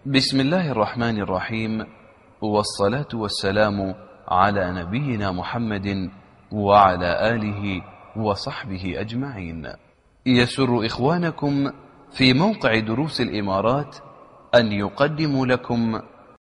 بسم الله الرحمن الرحيم، والصلاة والسلام على نبينا محمد وعلى آله وصحبه أجمعين. يسر إخوانكم في موقع دروس الإمارات أن يقدموا لكم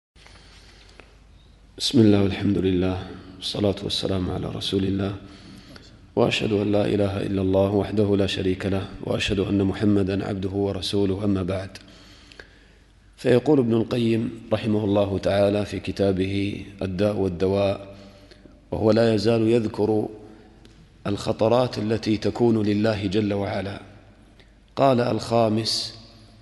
بسم الله والحمد لله والصلاة والسلام على رسول الله، وأشهد أن لا إله إلا الله وحده لا شريك له، وأشهد أن محمدًا عبده ورسوله، أما بعد. فيقول ابن القيم رحمه الله تعالى في كتابه الداء والدواء، وهو لا يزال يذكر الخطرات التي تكون لله جل وعلا. قال: الخامس: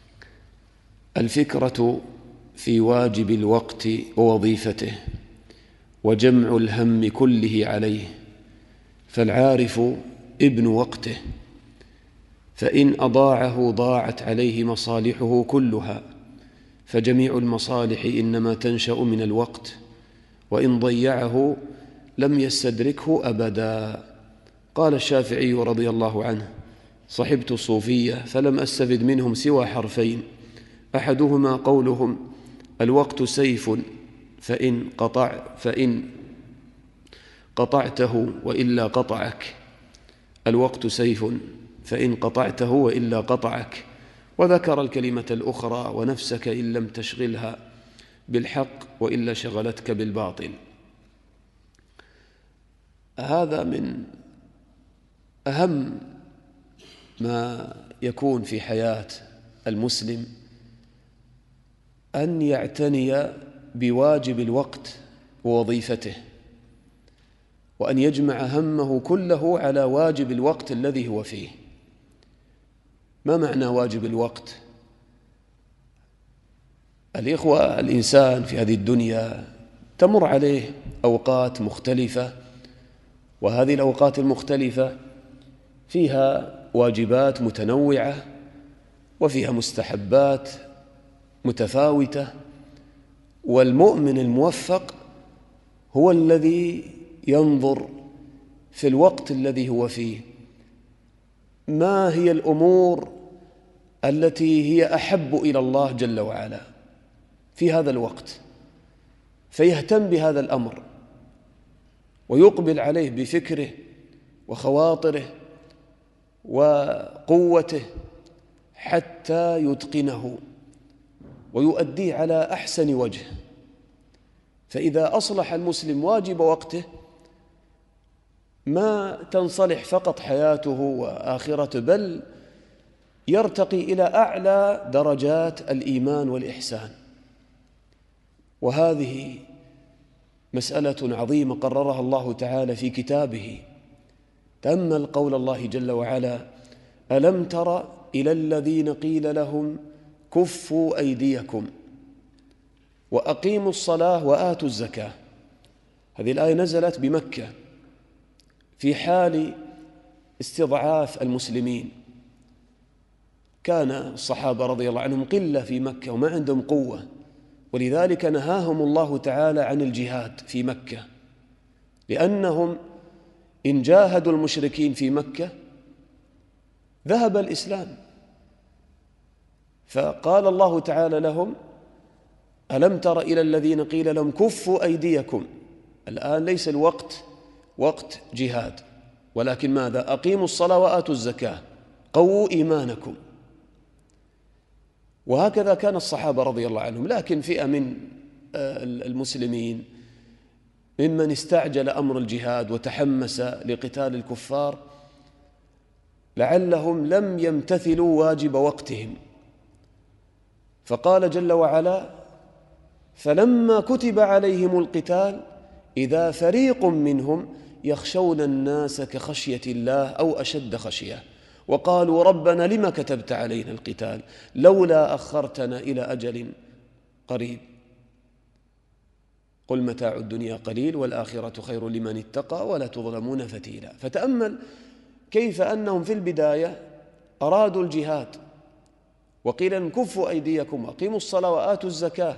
الفكرة في واجب الوقت ووظيفته، وجمع الهم كله عليه، فالعارف ابن وقته، فإن أضاعه ضاعت عليه مصالحه كلها، فجميع المصالح إنما تنشأ من الوقت، وإن ضيعه لم يستدركه أبدا. قال الشافعي رضي الله عنه: صحبت الصوفية فلم أستفد منهم سوى حرفين، أحدهما قولهم: الوقت سيف فإن قطعته وإلا قطعك. الوقت سيف فإن قطعته وإلا قطعك. وذكر الكلمة الأخرى: ونفسك إن لم تشغلها بالحق وإلا شغلتك بالباطل. هذا من أهم ما يكون في حياة المسلم، أن يعتني بواجب الوقت ووظيفته، وأن يجمع همه كله على واجب الوقت الذي هو فيه. ما معنى واجب الوقت؟ الإخوة، الإنسان في هذه الدنيا تمر عليه أوقات مختلفة، وهذه الأوقات المختلفة فيها واجبات متنوعة وفيها مستحبات متفاوتة. والمؤمن الموفق هو الذي ينظر في الوقت الذي هو فيه ما هي الأمور التي هي أحب إلى الله جل وعلا في هذا الوقت، فيهتم بهذا الأمر ويقبل عليه بفكره وخواطره وقوته حتى يتقنه ويؤديه على أحسن وجه. فإذا أصلح المسلم واجب وقته ما تنصلح فقط حياته وآخرته، بل يرتقي إلى أعلى درجات الإيمان والإحسان. وهذه مسألة عظيمة قررها الله تعالى في كتابه. تأمل قول الله جل وعلا: ألم تر إلى الذين قيل لهم كفوا أيديكم وأقيموا الصلاة وآتوا الزكاة. هذه الآية نزلت بمكة في حال استضعاف المسلمين. كان الصحابة رضي الله عنهم قلة في مكة وما عندهم قوة، ولذلك نهاهم الله تعالى عن الجهاد في مكة، لأنهم إن جاهدوا المشركين في مكة ذهب الإسلام. فقال الله تعالى لهم: ألم تر إلى الذين قيل لهم كفوا أيديكم. الآن ليس الوقت وقت جهاد، ولكن ماذا؟ أقيموا الصلاة وآتوا الزكاة، قووا إيمانكم. وهكذا كان الصحابة رضي الله عنهم. لكن فئة من المسلمين ممن استعجل أمر الجهاد وتحمس لقتال الكفار لعلهم لم يمتثلوا واجب وقتهم، فقال جل وعلا: فلما كتب عليهم القتال إذا فريق منهم يخشون الناس كخشية الله أو أشد خشية، وقالوا ربنا لما كتبت علينا القتال لولا أخرتنا إلى أجل قريب قل متاع الدنيا قليل والآخرة خير لمن اتقى ولا تظلمون فتيلا. فتأمل كيف أنهم في البداية أرادوا الجهاد وقيل لهم كفوا أيديكم وأقيموا الصلاة وآتوا الزكاة،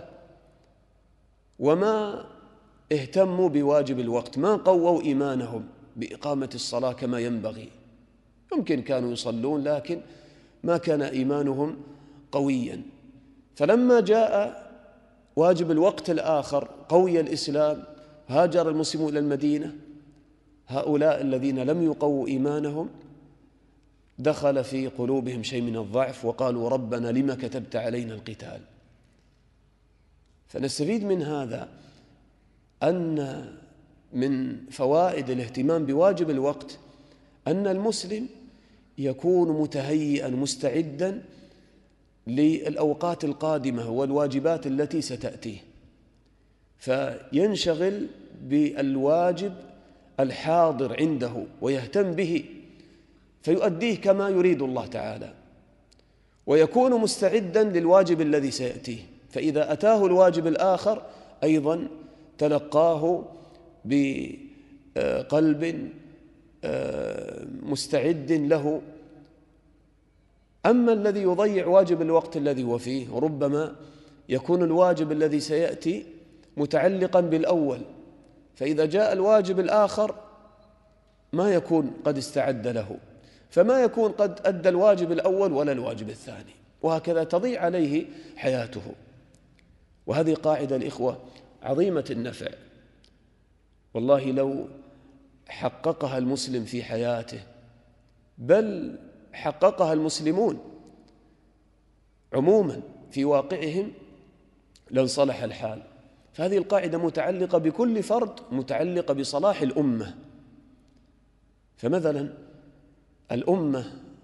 وما اهتموا بواجب الوقت، ما قووا إيمانهم بإقامة الصلاة كما ينبغي. يمكن كانوا يصلون لكن ما كان إيمانهم قويا. فلما جاء واجب الوقت الآخر قوي الإسلام، هاجر المسلمون إلى المدينة، هؤلاء الذين لم يقووا إيمانهم دخل في قلوبهم شيء من الضعف وقالوا ربنا لما كتبت علينا القتال. فنستفيد من هذا أن من فوائد الاهتمام بواجب الوقت أن المسلم يكون متهيئا مستعدا للأوقات القادمة والواجبات التي ستأتيه، فينشغل بالواجب الحاضر عنده ويهتم به فيؤديه كما يريد الله تعالى، ويكون مستعدا للواجب الذي سيأتيه، فإذا أتاه الواجب الآخر أيضا تلقاه بقلب مستعد له. أما الذي يضيع واجب الوقت الذي هو فيه ربما يكون الواجب الذي سيأتي متعلقا بالأول، فإذا جاء الواجب الآخر ما يكون قد استعد له، فما يكون قد أدى الواجب الأول ولا الواجب الثاني، وهكذا تضيع عليه حياته. وهذه قاعدة الإخوة عظيمة النفع، والله لو حققها المسلم في حياته، بل حققها المسلمون عموما في واقعهم، لانصلح الحال. فهذه القاعدة متعلقة بكل فرد، متعلقة بصلاح الأمة. فمثلا الأمة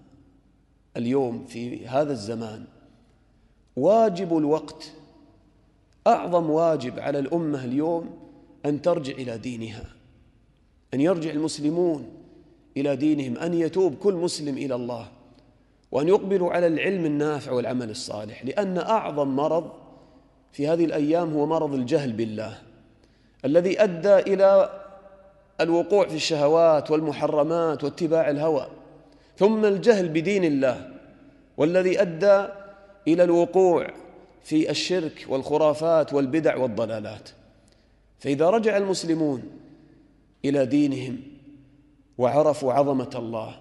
اليوم في هذا الزمان واجب الوقت، أعظم واجب على الأمة اليوم أن ترجع إلى دينها، أن يرجع المسلمون إلى دينهم، أن يتوب كل مسلم إلى الله، وأن يقبلوا على العلم النافع والعمل الصالح، لأن أعظم مرض في هذه الأيام هو مرض الجهل بالله، الذي أدى إلى الوقوع في الشهوات والمحرمات واتباع الهوى، ثم الجهل بدين الله، والذي أدى إلى الوقوع في الشرك والخرافات والبدع والضلالات. فإذا رجع المسلمون إلى دينهم وعرفوا عظمة الله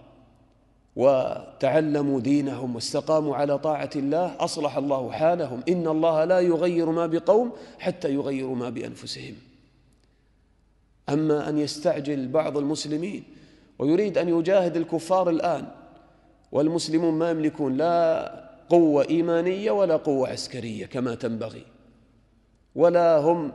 وتعلموا دينهم واستقاموا على طاعة الله أصلح الله حالهم. إن الله لا يغير ما بقوم حتى يغيروا ما بأنفسهم. أما أن يستعجل بعض المسلمين ويريد أن يجاهد الكفار الآن، والمسلمون ما يملكون لا قوة إيمانية ولا قوة عسكرية كما تنبغي، ولا هم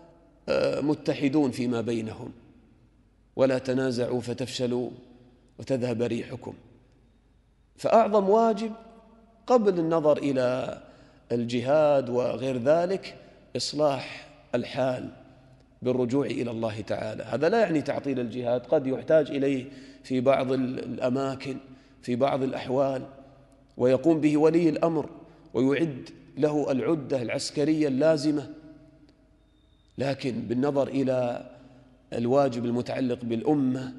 متحدون فيما بينهم، ولا تنازعوا فتفشلوا وتذهب ريحكم. فأعظم واجب قبل النظر إلى الجهاد وغير ذلك إصلاح الحال بالرجوع إلى الله تعالى. هذا لا يعني تعطيل الجهاد، قد يحتاج إليه في بعض الأماكن في بعض الأحوال، ويقوم به ولي الأمر ويعد له العدة العسكرية اللازمة، لكن بالنظر إلى الواجب المتعلق بالأمة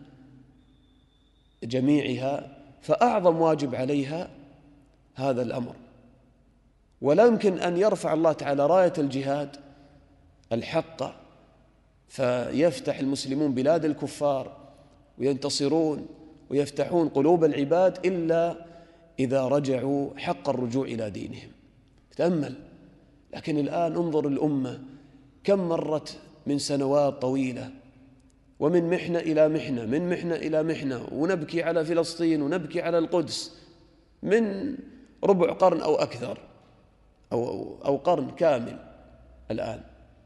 جميعها فأعظم واجب عليها هذا الأمر. ولا يمكن أن يرفع الله تعالى راية الجهاد الحق فيفتح المسلمون بلاد الكفار وينتصرون ويفتحون قلوب العباد إلا إذا رجعوا حق الرجوع إلى دينهم. تأمل. لكن الآن انظر الأمة كم مرت من سنوات طويلة، ومن محنة إلى محنة، من محنة إلى محنة، ونبكي على فلسطين ونبكي على القدس من ربع قرن أو أكثر أو قرن كامل الآن،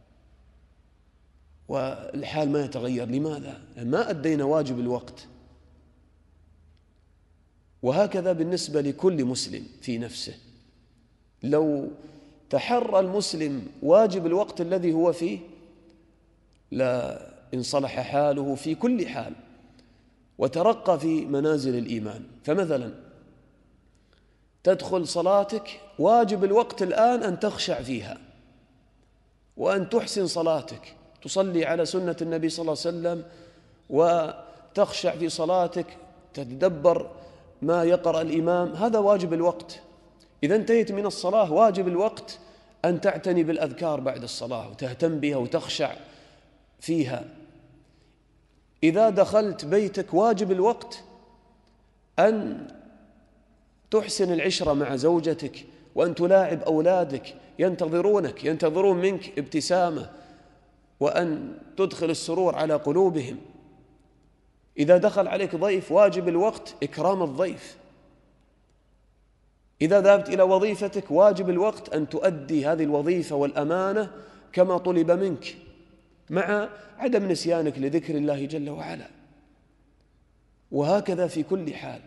والحال ما يتغير. لماذا؟ ما أدينا واجب الوقت. وهكذا بالنسبة لكل مسلم في نفسه، لو تحرى المسلم واجب الوقت الذي هو فيه لا انصلح حاله في كل حال وترقى في منازل الإيمان. فمثلا تدخل صلاتك واجب الوقت الآن أن تخشع فيها وأن تحسن صلاتك، تصلي على سنة النبي صلى الله عليه وسلم وتخشع في صلاتك، تتدبر ما يقرأ الإمام، هذا واجب الوقت. إذا انتهيت من الصلاة واجب الوقت أن تعتني بالأذكار بعد الصلاة وتهتم بها وتخشع فيها. إذا دخلت بيتك واجب الوقت أن تحسن العشرة مع زوجتك وأن تلاعب أولادك ينتظرون منك ابتسامة، وأن تدخل السرور على قلوبهم. إذا دخل عليك ضيف واجب الوقت إكرام الضيف. إذا ذهبت إلى وظيفتك واجب الوقت أن تؤدي هذه الوظيفة والأمانة كما طلب منك، مع عدم نسيانك لذكر الله جل وعلا. وهكذا في كل حال.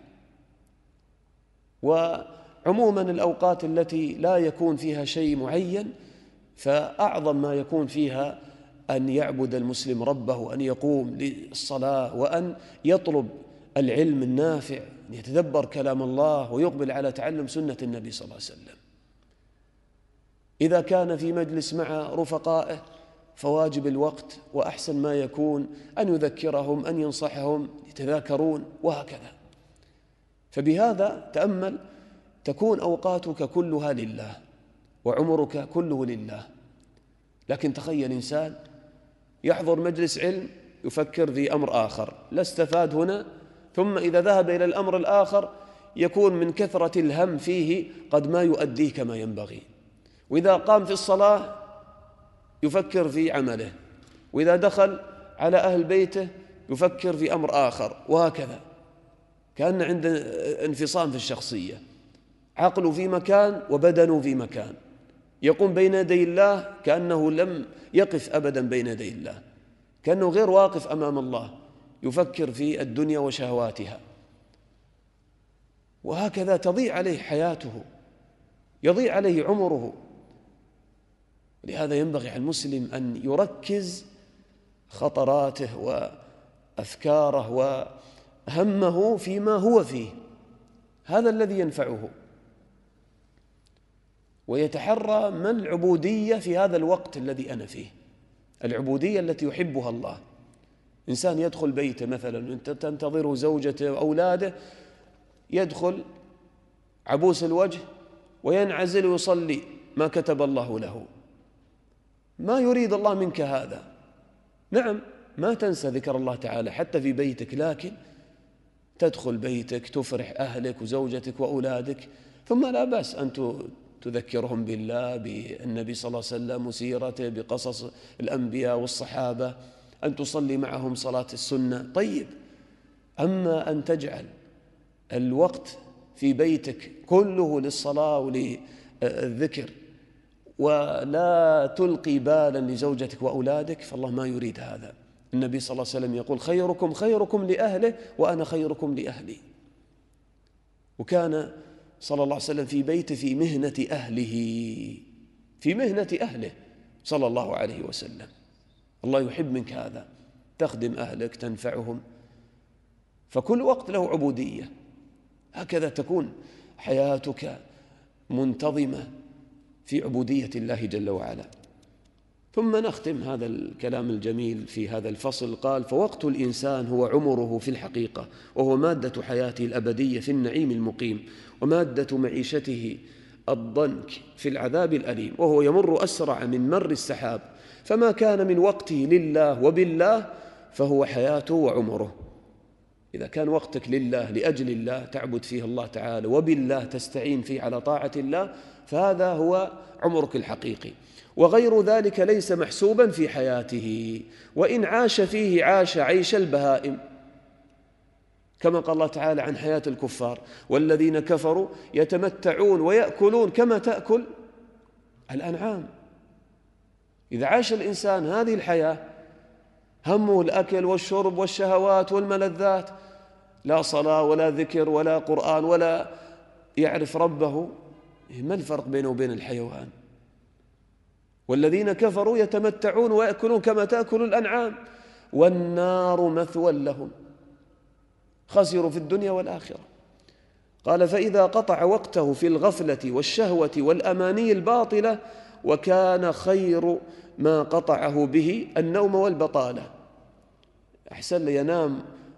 وعموما الأوقات التي لا يكون فيها شيء معين فأعظم ما يكون فيها أن يعبد المسلم ربه، أن يقوم للصلاة، وأن يطلب العلم النافع، أن يتدبر كلام الله ويقبل على تعلم سنة النبي صلى الله عليه وسلم. إذا كان في مجلس مع رفقائه فواجب الوقت وأحسن ما يكون أن يذكرهم، أن ينصحهم، يتذاكرون، وهكذا. فبهذا تأمل تكون أوقاتك كلها لله وعمرك كله لله. لكن تخيل إنسان يحضر مجلس علم يفكر في أمر آخر، لا استفاد هنا، ثم إذا ذهب إلى الأمر الآخر يكون من كثرة الهم فيه قد ما يؤديه كما ينبغي. وإذا قام في الصلاة يفكر في عمله، وإذا دخل على أهل بيته يفكر في أمر آخر، وهكذا. كأن عنده انفصام في الشخصية، عقله في مكان وبدنه في مكان. يقوم بين يدي الله كأنه لم يقف أبدا بين يدي الله، كأنه غير واقف أمام الله، يفكر في الدنيا وشهواتها. وهكذا تضيع عليه حياته، يضيع عليه عمره. لهذا ينبغي على المسلم أن يركز خطراته وأفكاره وهمه فيما هو فيه، هذا الذي ينفعه، ويتحرى ما العبودية في هذا الوقت الذي أنا فيه، العبودية التي يحبها الله. إنسان يدخل بيته مثلا أنت تنتظره زوجته وأولاده، يدخل عبوس الوجه وينعزل ويصلي ما كتب الله له. ما يريد الله منك هذا. نعم، ما تنسى ذكر الله تعالى حتى في بيتك، لكن تدخل بيتك تفرح أهلك وزوجتك وأولادك، ثم لا بأس أن تذكرهم بالله، بالنبي صلى الله عليه وسلم وسيرته، بقصص الأنبياء والصحابة، أن تصلي معهم صلاة السنة. طيب، أما أن تجعل الوقت في بيتك كله للصلاة وللذكر ولا تلقي بالا لزوجتك وأولادك، فالله ما يريد هذا. النبي صلى الله عليه وسلم يقول: خيركم خيركم لأهله وأنا خيركم لأهلي. وكان صلى الله عليه وسلم في بيته في مهنة أهله، في مهنة أهله صلى الله عليه وسلم. الله يحب منك هذا، تخدم أهلك، تنفعهم، فكل وقت له عبودية. هكذا تكون حياتك منتظمة في عبودية الله جل وعلا. ثم نختم هذا الكلام الجميل في هذا الفصل. قال: فوقت الإنسان هو عمره في الحقيقة، وهو مادة حياته الأبدية في النعيم المقيم، ومادة معيشته الضنك في العذاب الأليم، وهو يمر أسرع من مر السحاب. فما كان من وقته لله وبالله فهو حياته وعمره. إذا كان وقتك لله، لأجل الله تعبد فيه الله تعالى، وبالله تستعين فيه على طاعة الله، فهذا هو عمرك الحقيقي. وغير ذلك ليس محسوبا في حياته، وإن عاش فيه عاش عيش البهائم، كما قال الله تعالى عن حياة الكفار: والذين كفروا يتمتعون ويأكلون كما تأكل الأنعام. إذا عاش الإنسان هذه الحياة همه الأكل والشرب والشهوات والملذات، لا صلاة ولا ذكر ولا قرآن ولا يعرف ربه، ما الفرق بينه وبين الحيوان؟ والذين كفروا يتمتعون ويأكلون كما تأكل الأنعام والنار مثوى لهم، خسروا في الدنيا والآخرة. قال: فإذا قطع وقته في الغفلة والشهوة والأماني الباطلة، وكان خير ما قطعه به النوم والبطالة، أحسن لينام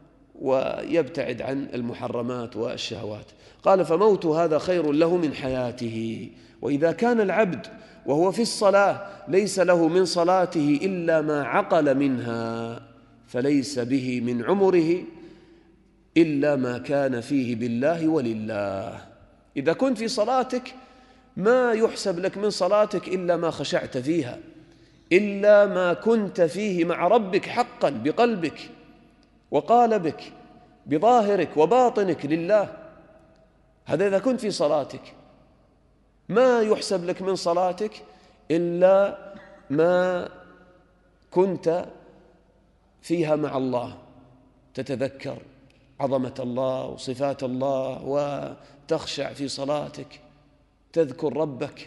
ويبتعد عن المحرمات والشهوات. قال: فموت هذا خير له من حياته. وإذا كان العبد وهو في الصلاة ليس له من صلاته إلا ما عقل منها، فليس به من عمره إلا ما كان فيه بالله ولله. إذا كنت في صلاتك ما يحسب لك من صلاتك إلا ما خشعت فيها، إلا ما كنت فيه مع ربك حقا بقلبك وقالبك بظاهرك وباطنك لله. هذا إذا كنت في صلاتك. ما يحسب لك من صلاتك إلا ما كنت فيها مع الله، تتذكر عظمة الله وصفات الله وتخشع في صلاتك، تذكر ربك.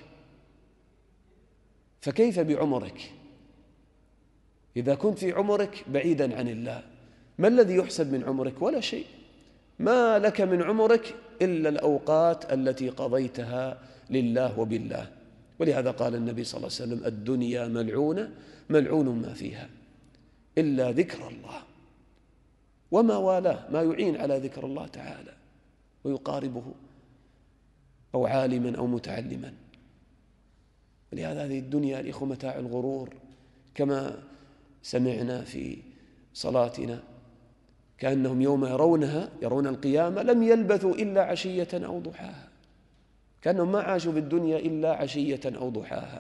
فكيف بعمرك إذا كنت في عمرك بعيدا عن الله؟ ما الذي يحسب من عمرك؟ ولا شيء. ما لك من عمرك إلا الأوقات التي قضيتها لله وبالله. ولهذا قال النبي صلى الله عليه وسلم: الدنيا ملعونة ملعون ما فيها إلا ذكر الله وما والاه، ما يعين على ذكر الله تعالى ويقاربه، أو عالما أو متعلما. ولهذا هذه الدنيا الإخوة متاع الغرور، كما سمعنا في صلاتنا: كأنهم يوم يرون القيامة لم يلبثوا إلا عشية أو ضحاها. كأنهم ما عاشوا في الدنيا إلا عشية أو ضحاها.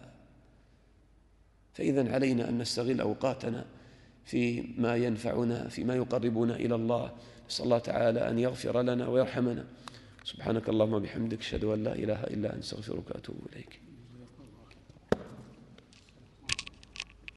فإذن علينا أن نستغل أوقاتنا فيما ينفعنا، فيما يقربنا إلى الله. نسأل الله تعالى أن يغفر لنا ويرحمنا. سبحانك اللهم وبحمدك، أشهد أن لا إله إلا أنت، أستغفرك وأتوب إليك.